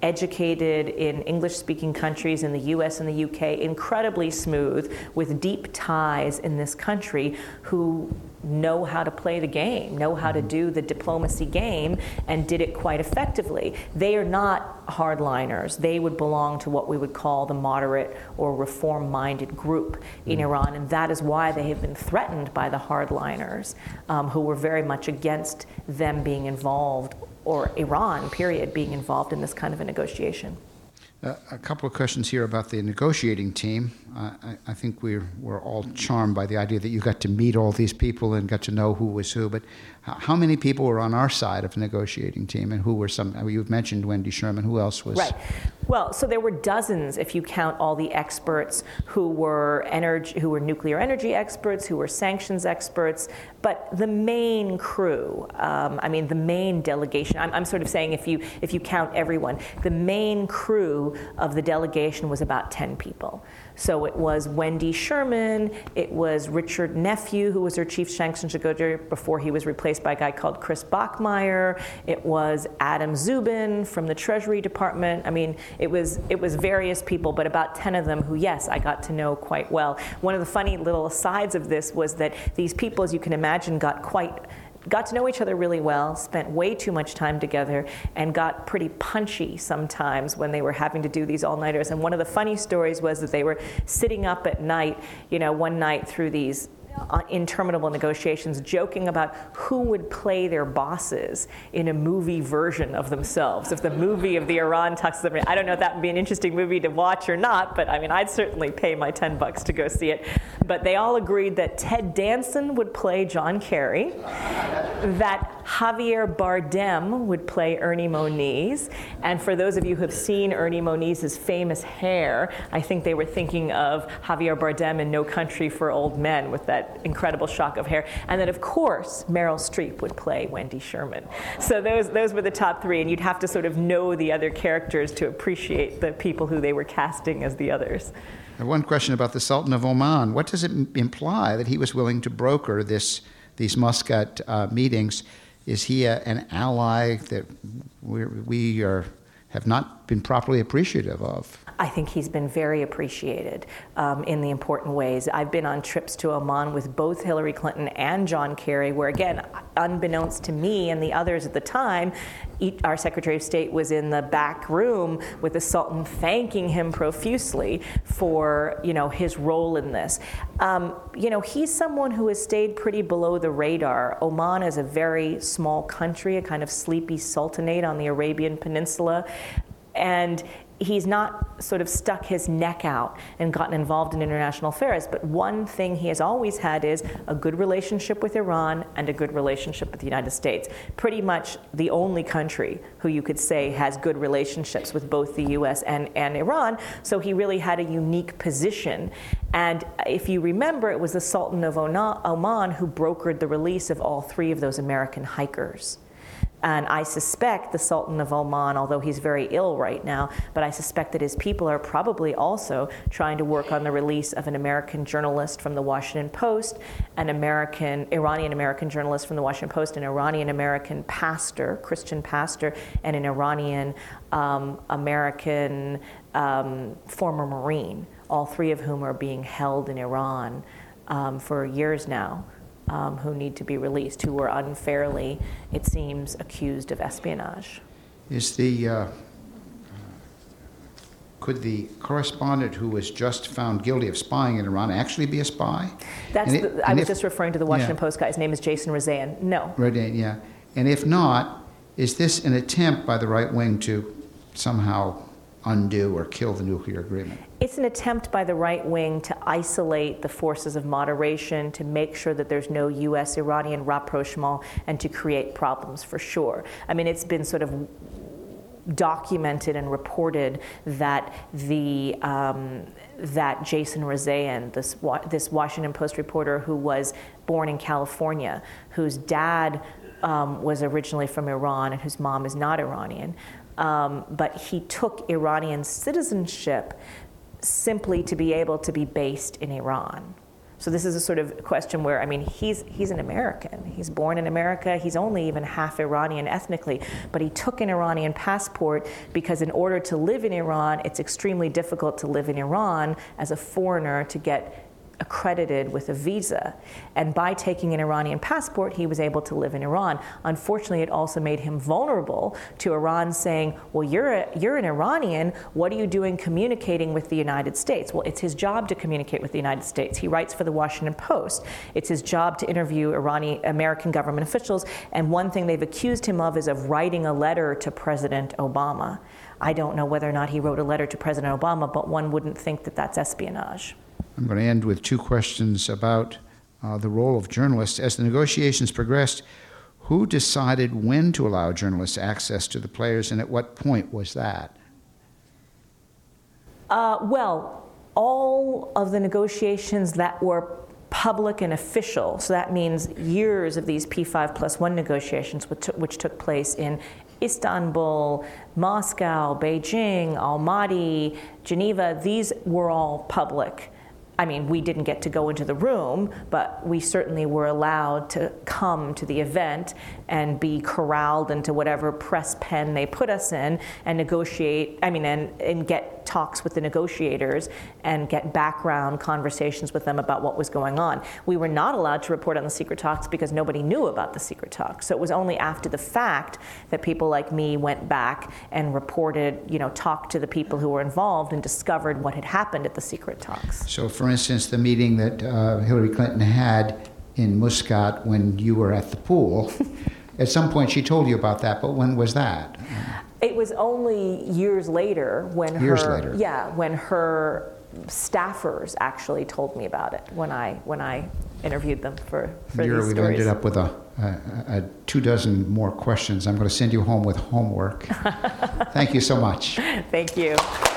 educated in English-speaking countries in the US and the UK, incredibly smooth, with deep ties in this country, who know how to play the game, know how to do the diplomacy game, and did it quite effectively. They are not hardliners. They would belong to what we would call the moderate or reform-minded group in Iran, and that is why they have been threatened by the hardliners, who were very much against them being involved, or Iran, period, being involved in this kind of a negotiation. A couple of questions here about the negotiating team. I think we're all charmed by the idea that you got to meet all these people and got to know who was who, but how many people were on our side of the negotiating team, and who were some? You've mentioned Wendy Sherman. Who else was? Right. Well, so there were dozens, if you count all the experts who were nuclear energy experts, who were sanctions experts, but the main crew, the main delegation, I'm sort of saying if you count everyone, the main crew of the delegation was about 10 people. So it was Wendy Sherman, it was Richard Nephew, who was her chief sanctions negotiator before he was replaced by a guy called Chris Bachmeier. It was Adam Zubin from the Treasury Department. I mean, it was various people, but about 10 of them who, yes, I got to know quite well. One of the funny little asides of this was that these people, as you can imagine, got to know each other really well, spent way too much time together, and got pretty punchy sometimes when they were having to do these all-nighters. And one of the funny stories was that they were sitting up at night, one night through these interminable negotiations, joking about who would play their bosses in a movie version of themselves. If the movie of the Iran talks to them, I don't know if that would be an interesting movie to watch or not, but I mean, I'd certainly pay my $10 to go see it. But they all agreed that Ted Danson would play John Kerry, that Javier Bardem would play Ernie Moniz, and for those of you who have seen Ernie Moniz's famous hair, I think they were thinking of Javier Bardem in No Country for Old Men with that incredible shock of hair, and that of course Meryl Streep would play Wendy Sherman. So those were the top three, and you'd have to sort of know the other characters to appreciate the people who they were casting as the others. One question about the Sultan of Oman. What does it imply that he was willing to broker these Muscat meetings? Is he an ally that we have not been properly appreciative of? I think he's been very appreciated in the important ways. I've been on trips to Oman with both Hillary Clinton and John Kerry, where again, unbeknownst to me and the others at the time, our Secretary of State was in the back room with the Sultan thanking him profusely for his role in this. He's someone who has stayed pretty below the radar. Oman is a very small country, a kind of sleepy sultanate on the Arabian Peninsula, and he's not sort of stuck his neck out and gotten involved in international affairs. But one thing he has always had is a good relationship with Iran and a good relationship with the United States. Pretty much the only country who you could say has good relationships with both the US and Iran. So he really had a unique position. And if you remember, it was the Sultan of Oman who brokered the release of all three of those American hikers. And I suspect the Sultan of Oman, although he's very ill right now, but I suspect that his people are probably also trying to work on the release of an American journalist from the Washington Post, an Iranian-American journalist from the Washington Post, an Iranian-American pastor, Christian pastor, and an Iranian-American former Marine, all three of whom are being held in Iran for years now. Who need to be released, who were unfairly, it seems, accused of espionage. Could the correspondent who was just found guilty of spying in Iran actually be a spy? I was just referring to the Washington Post guy. His name is Jason Rezaian. No. Rezaian, yeah. And if not, is this an attempt by the right wing to somehow undo or kill the nuclear agreement? It's an attempt by the right wing to isolate the forces of moderation, to make sure that there's no U.S.-Iranian rapprochement, and to create problems for sure. I mean, it's been sort of documented and reported that that Jason Rezaian, this Washington Post reporter who was born in California, whose dad was originally from Iran and whose mom is not Iranian, but he took Iranian citizenship simply to be able to be based in Iran. So this is a sort of question where, I mean, he's an American. He's born in America. He's only even half Iranian ethnically, but he took an Iranian passport because in order to live in Iran, it's extremely difficult to live in Iran as a foreigner to get accredited with a visa. And by taking an Iranian passport, he was able to live in Iran. Unfortunately, it also made him vulnerable to Iran saying, well, you're an Iranian, what are you doing communicating with the United States? Well, it's his job to communicate with the United States. He writes for the Washington Post. It's his job to interview American government officials, and one thing they've accused him of is of writing a letter to President Obama. I don't know whether or not he wrote a letter to President Obama, but one wouldn't think that that's espionage. I'm going to end with two questions about the role of journalists. As the negotiations progressed, who decided when to allow journalists access to the players, and at what point was that? Well, all of the negotiations that were public and official, so that means years of these P5+1 negotiations, which took place in Istanbul, Moscow, Beijing, Almaty, Geneva, these were all public. I mean, we didn't get to go into the room, but we certainly were allowed to come to the event and be corralled into whatever press pen they put us in and negotiate, and get talks with the negotiators and get background conversations with them about what was going on. We were not allowed to report on the secret talks because nobody knew about the secret talks. So it was only after the fact that people like me went back and reported, talked to the people who were involved and discovered what had happened at the secret talks. So, for instance, the meeting that Hillary Clinton had in Muscat when you were at the pool, at some point she told you about that, but when was that? It was only years later when her staffers actually told me about it when I interviewed them for these stories. We've ended up with a 24 more questions. I'm going to send you home with homework. Thank you so much. Thank you.